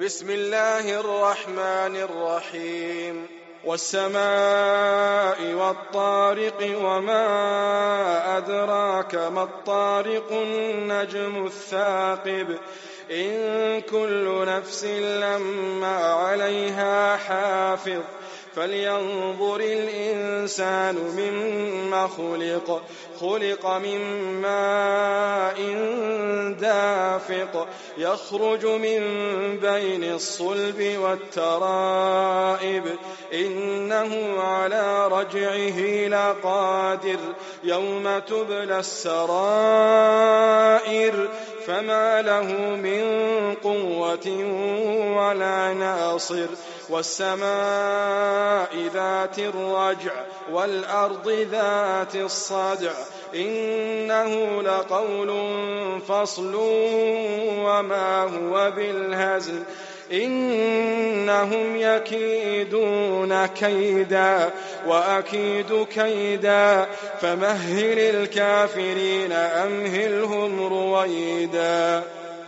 بسم الله الرحمن الرحيم والسماء والطارق وما أدراك ما الطارق النجم الثاقب إن كل نفس لما عليها حافظ فلينظر الإنسان مما خلق من ماء دافق يخرج من بين الصلب والترائب إنه على رجعه لقادر يوم تبلى السرائر فما له من قوة ولا ناصر والسماء ذات الرجع والأرض ذات الصدع إنه لقول فصل وما هو بالهزل إنهم يكيدون كيدا وأكيد كيدا فمهل الكافرين أمهلهم رويدا.